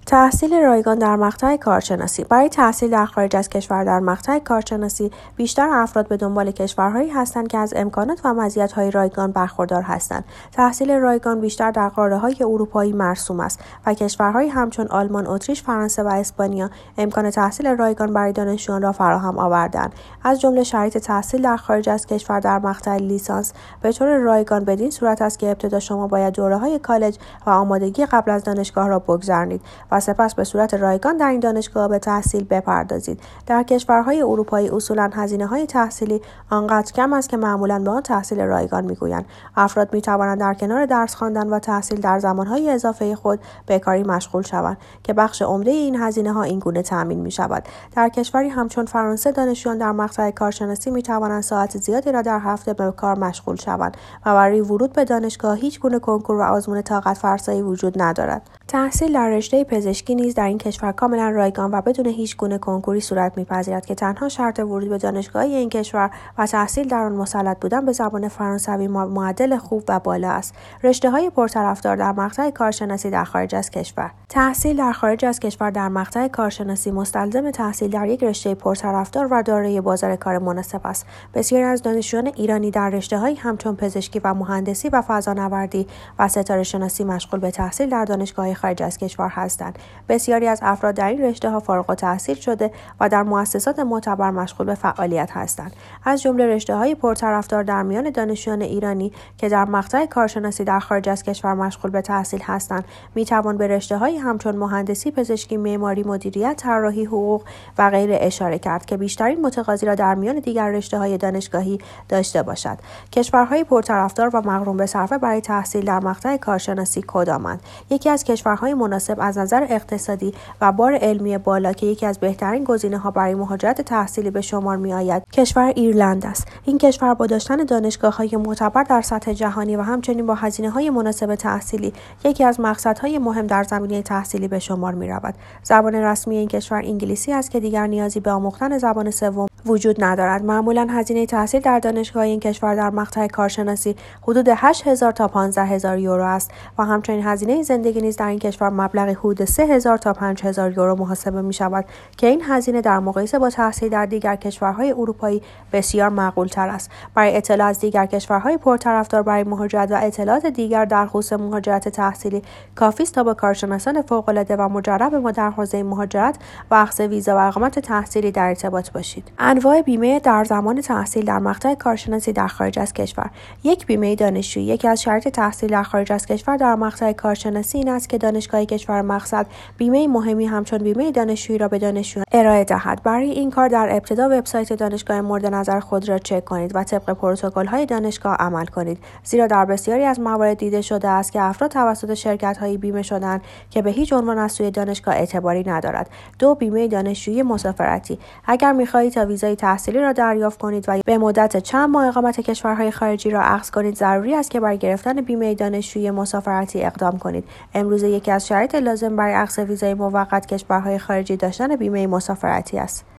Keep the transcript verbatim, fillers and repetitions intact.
تحصیل رایگان در مقطع کارشناسی. برای تحصیل در خارج از کشور در مقطع کارشناسی، بیشتر افراد به دنبال کشورهایی هستند که از امکانات و مزیت‌های رایگان برخوردار هستند. تحصیل رایگان بیشتر در قاره‌های اروپایی مرسوم است و کشورهایی همچون آلمان، اتریش، فرانسه و اسپانیا امکان تحصیل رایگان برای دانشجویان را فراهم آورده‌اند. از جمله شرایط تحصیل در خارج از کشور در مقطع لیسانس به طور رایگان بدین صورت است که ابتدا شما باید دوره‌های کالج و آمادگی قبل از دانشگاه را بگذرانید و سپس به صورت رایگان در این دانشگاه به تحصیل بپردازید. در کشورهای اروپایی اصولاً هزینه‌های تحصیلی آنقدر کم است که معمولاً به آن تحصیل رایگان می‌گویند. افراد می‌توانند در کنار درس خواندن و تحصیل در زمان‌های اضافه خود به کاری مشغول شوند که بخش عمده این هزینه‌ها این گونه تأمین می‌شود. در کشوری همچون فرانسه دانشجویان در مقطع کارشناسی می‌توانند ساعت زیادی را در هفته به کار مشغول شوند و برای ورود به دانشگاه هیچ گونه کنکور و آزمون طاقت فرسایی وجود ندارد. تحصیل در رشته پزشکی نیز در این کشور کاملا رایگان و بدون هیچ گونه کنکوری صورت می‌پذیرد که تنها شرط ورود به دانشگاه‌های این کشور و تحصیل در آن مسلط بودن به زبان فرانسوی معدل خوب و بالا است. رشته‌های پرطرفدار در مقطع کارشناسی در خارج از کشور. تحصیل در خارج از کشور در مقطع کارشناسی مستلزم تحصیل در یک رشته پرطرفدار و دارای بازار کار مناسب است. بسیاری از دانشجویان ایرانی در رشته‌هایی همچون پزشکی و مهندسی و فضانوردی و ستاره‌شناسی مشغول به تحصیل در دانشگاه‌های خارج از کشور هستند. بسیاری از افراد در این رشته‌ها فارغ التحصیل شده و در مؤسسات معتبر مشغول به فعالیت هستند. از جمله رشته‌های پرطرفدار در میان دانشجویان ایرانی که در مقطع کارشناسی در خارج از کشور مشغول به تحصیل هستند، می‌توان به رشته‌هایی همچون مهندسی، پزشکی، معماری، مدیریت، طراحی، حقوق و غیره اشاره کرد که بیشترین متقاضی را در میان دیگر رشته‌های دانشگاهی داشته باشد. کشورهای پرطرفدار و مغروم به صرفه برای تحصیل در مقطع کارشناسی کدامند؟ یکی از کشورهای مناسب از نظر اقتصادی و بار علمی بالا که یکی از بهترین گزینه‌ها برای مهاجرت تحصیلی به شمار می‌آید، کشور ایرلند است. این کشور با داشتن دانشگاه‌های معتبر در سطح جهانی و همچنین با هزینه‌های مناسب تحصیلی، یکی از مقصدهای مهم در زمینه تحصیلی به شمار می‌رود. زبان رسمی این کشور انگلیسی است که دیگر نیازی به آموختن زبان سوم وجود ندارد. معمولاً هزینه تحصیل در دانشگاه این کشور در مقطع کارشناسی حدود هشت هزار تا پانزده هزار یورو است و همچنین هزینه زندگی نیز در این کشور مبلغی حدود سه هزار تا پنج هزار یورو محاسبه می شود که این هزینه در مقایسه با تحصیل در دیگر کشورهای اروپایی بسیار معقول‌تر است. برای اطلاع از دیگر کشورهای پرطرفدار برای مهاجرت و اطلاعات دیگر در خصوص مهاجرت تحصیلی، کافی است تا با کارشناسان فوق‌العاده و مجرب ما در حوزه مهاجرت و اخذ ویزا و اقامت تحصیلی در ارتباط باشید. انواع بیمه در زمان تحصیل در مقطع کارشناسی در خارج از کشور. یک بیمه دانشجویی. یکی از شرایط تحصیل در خارج از کشور در مقطع کارشناسی این است که دانشگاه کشور مقصد بیمه مهمی همچون بیمه دانشجویی را به دانشجویان ارائه دهد. برای این کار در ابتدا وبسایت دانشگاه مورد نظر خود را چک کنید و طبق پروتکل‌های دانشگاه عمل کنید، زیرا در بسیاری از موارد دیده شده است که افراد توسط شرکت‌های بیمه شدند که به هیچ عنوان از سوی دانشگاه اعتباری ندارد. دو بیمه دانشجویی مسافرتی. اگر می‌خواهید تا ویزای تحصیلی را دریافت کنید و به مدت چند ماه اقامت کشورهای خارجی را اخذ کنید، ضروری است که برای گرفتن بیمه دانشجویی مسافرتی اقدام کنید. امروزه یکی از شرایط لازم برای اخذ ویزای موقت کشورهای خارجی داشتن بیمه مسافرتی است.